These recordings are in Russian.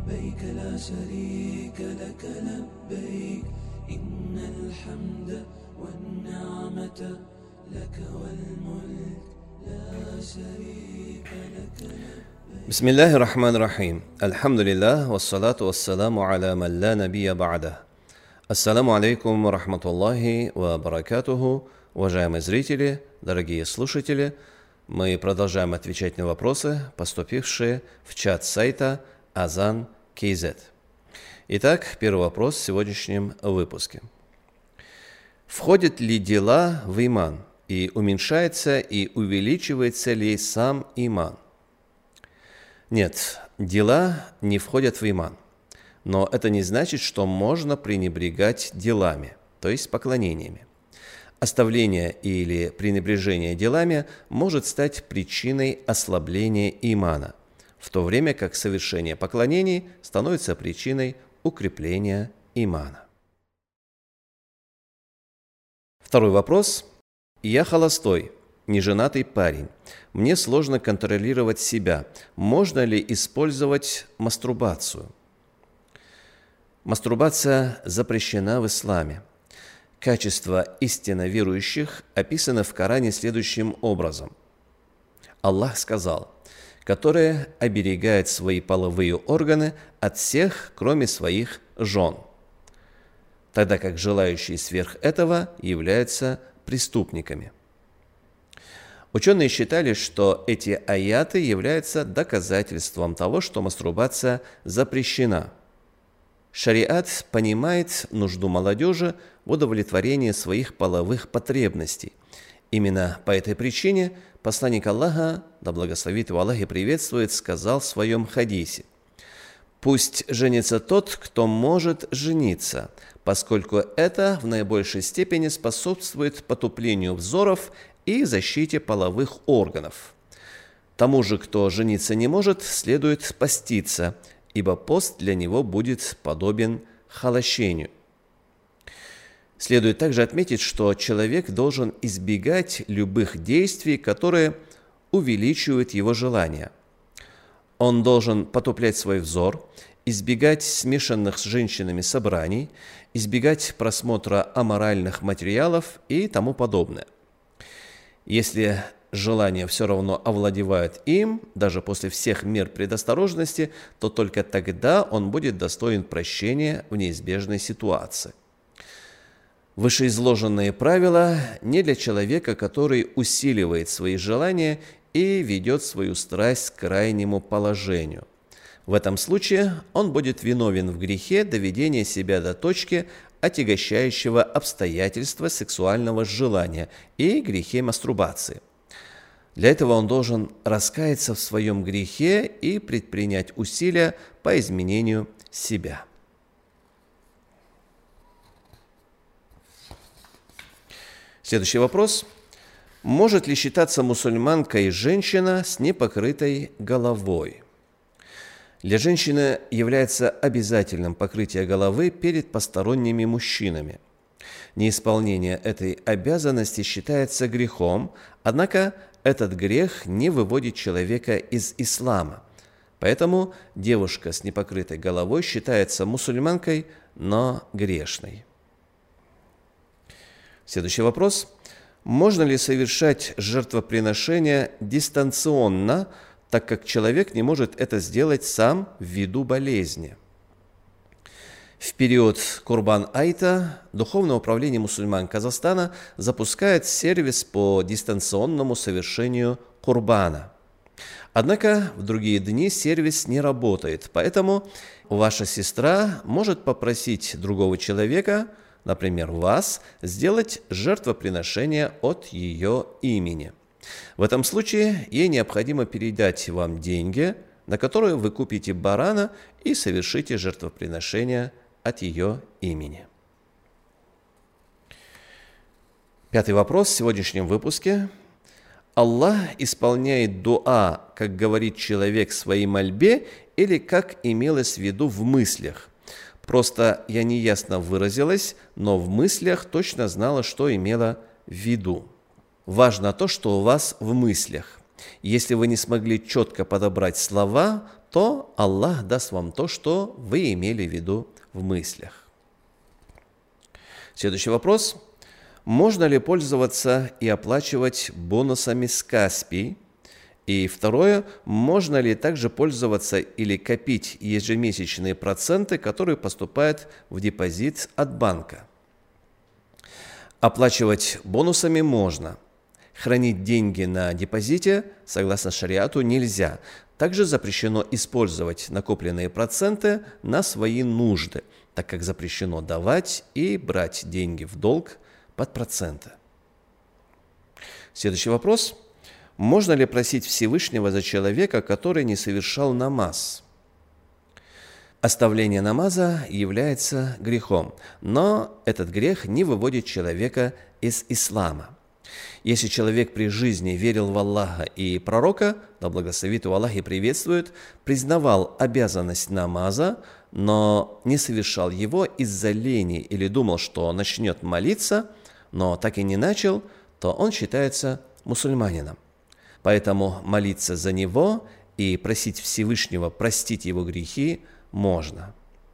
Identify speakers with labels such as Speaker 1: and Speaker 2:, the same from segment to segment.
Speaker 1: لبيك لا شريك لك لبيك إن الحمد والنعمة لك والملك لا شريك لك لبيك.
Speaker 2: بسم الله الرحمن الرحيم. Альхамдулиллах, вассалату вассаламу аля ман ла набия ба'да. Ассаламу алейкум ва рахматуллахи ва баракатуху. Уважаемые зрители, дорогие слушатели, мы продолжаем отвечать на вопросы, поступившие в чат сайта Azan.kz. Итак, первый вопрос в сегодняшнем выпуске. Входят ли дела в иман и уменьшается и увеличивается ли сам иман? Нет, дела не входят в иман, но это не значит, что можно пренебрегать делами, то есть поклонениями. Оставление или пренебрежение делами может стать причиной ослабления имана, в то время как совершение поклонений становится причиной укрепления имана. Второй вопрос. Я холостой, неженатый парень. Мне сложно контролировать себя. Можно ли использовать мастурбацию? Мастурбация запрещена в исламе. Качество истинно верующих описано в Коране следующим образом. Аллах сказал, которые оберегают свои половые органы от всех, кроме своих жен, тогда как желающие сверх этого являются преступниками. Ученые считали, что эти аяты являются доказательством того, что мастурбация запрещена. Шариат понимает нужду молодежи в удовлетворении своих половых потребностей. Именно по этой причине посланник Аллаха, да благословит его Аллах и приветствует, сказал в своем хадисе: «Пусть женится тот, кто может жениться, поскольку это в наибольшей степени способствует потуплению взоров и защите половых органов. Тому же, кто жениться не может, следует поститься, ибо пост для него будет подобен холощению». Следует также отметить, что человек должен избегать любых действий, которые увеличивают его желания. Он должен потуплять свой взор, избегать смешанных с женщинами собраний, избегать просмотра аморальных материалов и тому подобное. Если желания все равно овладевают им, даже после всех мер предосторожности, то только тогда он будет достоин прощения в неизбежной ситуации. Вышеизложенные правила не для человека, который усиливает свои желания и ведет свою страсть к крайнему положению. В этом случае он будет виновен в грехе доведения себя до точки отягощающего обстоятельства сексуального желания и грехе мастурбации. Для этого он должен раскаяться в своем грехе и предпринять усилия по изменению себя. Следующий вопрос. Может ли считаться мусульманкой женщина с непокрытой головой? Для женщины является обязательным покрытие головы перед посторонними мужчинами. Неисполнение этой обязанности считается грехом, однако этот грех не выводит человека из ислама. Поэтому девушка с непокрытой головой считается мусульманкой, но грешной. Следующий вопрос. Можно ли совершать жертвоприношение дистанционно, так как человек не может это сделать сам ввиду болезни? В период Курбан-Айта Духовное управление мусульман Казахстана запускает сервис по дистанционному совершению Курбана. Однако в другие дни сервис не работает, поэтому ваша сестра может попросить другого человека, например, вас, сделать жертвоприношение от ее имени. В этом случае ей необходимо передать вам деньги, на которые вы купите барана и совершите жертвоприношение от ее имени. Пятый вопрос в сегодняшнем выпуске. Аллах исполняет дуа, как говорит человек в своей мольбе, или как имелось в виду в мыслях? Просто я неясно выразилась, но в мыслях точно знала, что имела в виду. Важно то, что у вас в мыслях. Если вы не смогли четко подобрать слова, то Аллах даст вам то, что вы имели в виду в мыслях. Следующий вопрос. Можно ли пользоваться и оплачивать бонусами с Каспий? И второе, можно ли также пользоваться или копить ежемесячные проценты, которые поступают в депозит от банка? Оплачивать бонусами можно. Хранить деньги на депозите, согласно шариату, нельзя. Также запрещено использовать накопленные проценты на свои нужды, так как запрещено давать и брать деньги в долг под проценты. Следующий вопрос. Можно ли просить Всевышнего за человека, который не совершал намаз? Оставление намаза является грехом, но этот грех не выводит человека из ислама. Если человек при жизни верил в Аллаха и пророка, да благословит его Аллах и приветствует, признавал обязанность намаза, но не совершал его из-за лени или думал, что начнет молиться, но так и не начал, то он считается мусульманином. Поэтому молиться за него и просить Всевышнего простить его грехи можно.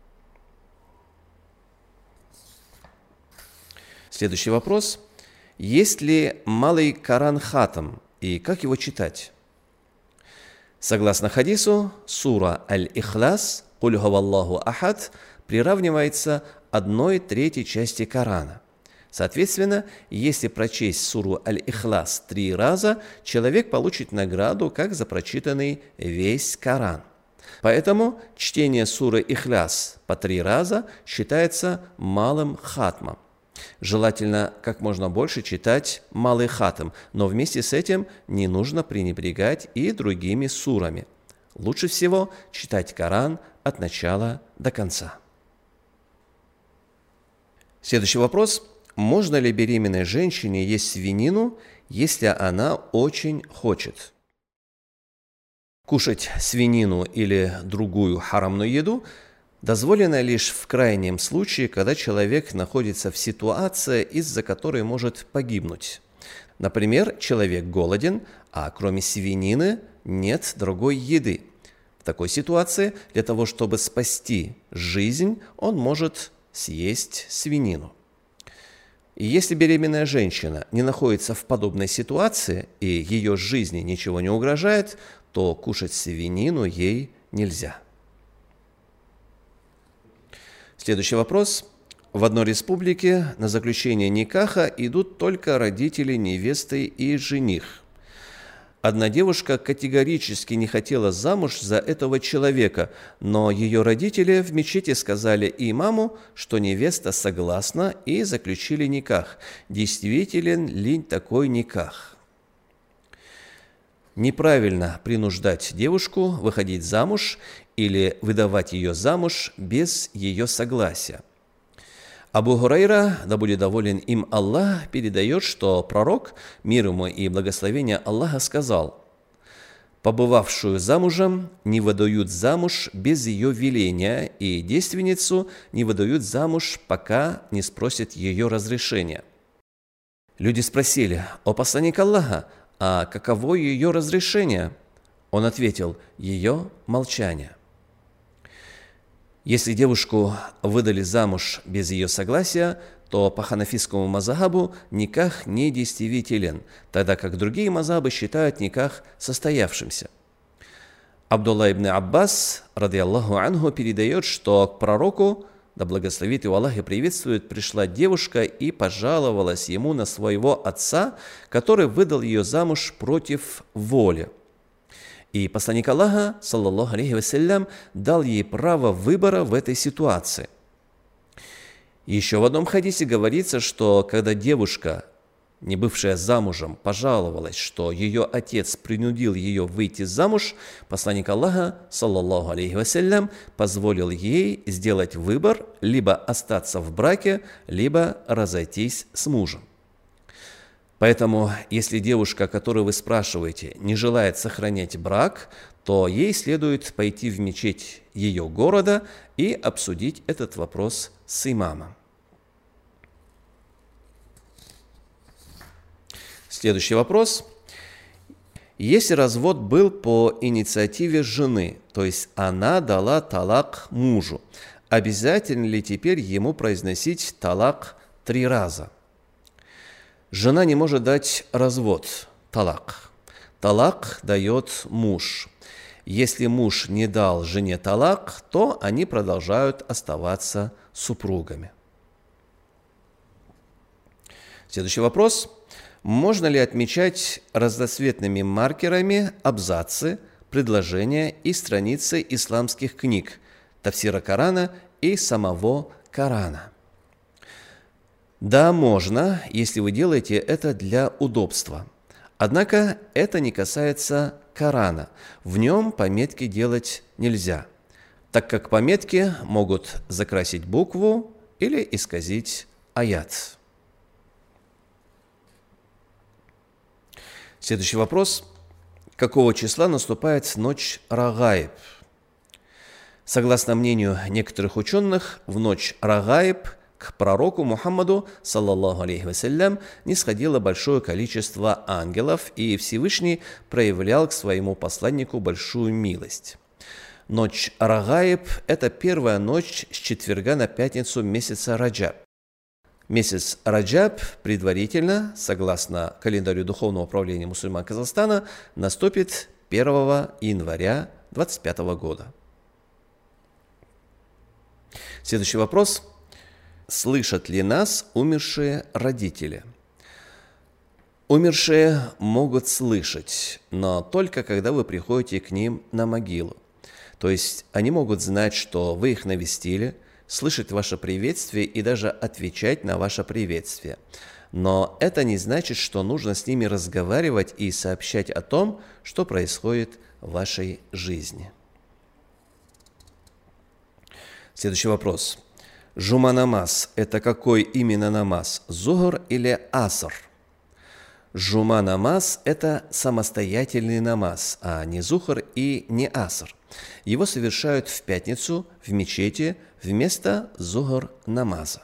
Speaker 2: Следующий вопрос. Есть ли малый Коран хатам и как его читать? Согласно хадису, сура Аль-Ихлас «Куль гуваллаху ахад» приравнивается 1/3 части Корана. Соответственно, если прочесть суру Аль-Ихлас 3 раза, человек получит награду, как за прочитанный весь Коран. Поэтому чтение суры Ихляс по 3 раза считается малым хатмом. Желательно как можно больше читать малый хатм, но вместе с этим не нужно пренебрегать и другими сурами. Лучше всего читать Коран от начала до конца. Следующий вопрос. Можно ли беременной женщине есть свинину, если она очень хочет? Кушать свинину или другую харамную еду дозволено лишь в крайнем случае, когда человек находится в ситуации, из-за которой может погибнуть. Например, человек голоден, а кроме свинины нет другой еды. В такой ситуации для того, чтобы спасти жизнь, он может съесть свинину. И если беременная женщина не находится в подобной ситуации и ее жизни ничего не угрожает, то кушать свинину ей нельзя. Следующий вопрос. В одной республике на заключение никаха идут только родители невесты и жених. Одна девушка категорически не хотела замуж за этого человека, но ее родители в мечети сказали имаму, что невеста согласна, и заключили никах. Действителен ли такой никах? Неправильно принуждать девушку выходить замуж или выдавать ее замуж без ее согласия. Абу Хурайра, да будет доволен им Аллах, передает, что пророк, мир ему и благословение Аллаха, сказал: «Побывавшую замужем не выдают замуж без ее веления, и девственницу не выдают замуж, пока не спросят ее разрешения». Люди спросили: «О посланник Аллаха, а каково ее разрешение?» Он ответил: «Ее молчание». Если девушку выдали замуж без ее согласия, то по ханафитскому мазхабу никах не действителен, тогда как другие мазхабы считают никах состоявшимся. Абдулла ибн Аббас, радиаллаху анху, передает, что к пророку, да благословит его Аллах и приветствует, пришла девушка и пожаловалась ему на своего отца, который выдал ее замуж против воли. И посланник Аллаха, саллаллаху алейхи вассалям, дал ей право выбора в этой ситуации. Еще в одном хадисе говорится, что когда девушка, не бывшая замужем, пожаловалась, что ее отец принудил ее выйти замуж, посланник Аллаха, саллаллаху алейхи вассалям, позволил ей сделать выбор: либо остаться в браке, либо разойтись с мужем. Поэтому, если девушка, которую вы спрашиваете, не желает сохранять брак, то ей следует пойти в мечеть ее города и обсудить этот вопрос с имамом. Следующий вопрос. Если развод был по инициативе жены, то есть она дала талак мужу, обязательно ли теперь ему произносить талак 3 раза? Жена не может дать развод, талак. Талак дает муж. Если муж не дал жене талак, то они продолжают оставаться супругами. Следующий вопрос. Можно ли отмечать разноцветными маркерами абзацы, предложения и страницы исламских книг, тафсира Корана и самого Корана? Да, можно, если вы делаете это для удобства. Однако это не касается Корана. В нем пометки делать нельзя, так как пометки могут закрасить букву или исказить аят. Следующий вопрос. Какого числа наступает ночь Рагаиб? Согласно мнению некоторых ученых, в ночь Рагаиб к пророку Мухаммаду, саллаллаху алейхи вассалям, нисходило большое количество ангелов, и Всевышний проявлял к своему посланнику большую милость. Ночь Рагаиб – это первая ночь с четверга на пятницу месяца Раджаб. Месяц Раджаб предварительно, согласно календарю Духовного управления мусульман Казахстана, наступит 1 января 2025 года. Следующий вопрос. Слышат ли нас умершие родители? Умершие могут слышать, но только когда вы приходите к ним на могилу. То есть они могут знать, что вы их навестили, слышать ваше приветствие и даже отвечать на ваше приветствие. Но это не значит, что нужно с ними разговаривать и сообщать о том, что происходит в вашей жизни. Следующий вопрос. Жума намаз – это какой именно намаз? Зухр или аср? Жума намаз – это самостоятельный намаз, а не зухр и не аср. Его совершают в пятницу в мечети вместо зухр намаза.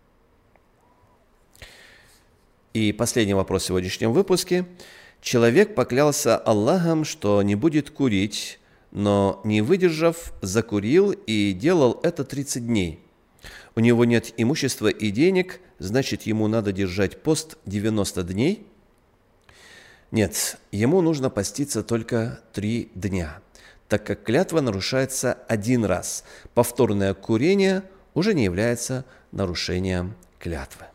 Speaker 2: И последний вопрос в сегодняшнем выпуске. Человек поклялся Аллахом, что не будет курить, но, не выдержав, закурил и делал это 30 дней. У него нет имущества и денег, значит, ему надо держать пост 90 дней? Нет, ему нужно поститься только 3 дня, так как клятва нарушается 1 раз. Повторное курение уже не является нарушением клятвы.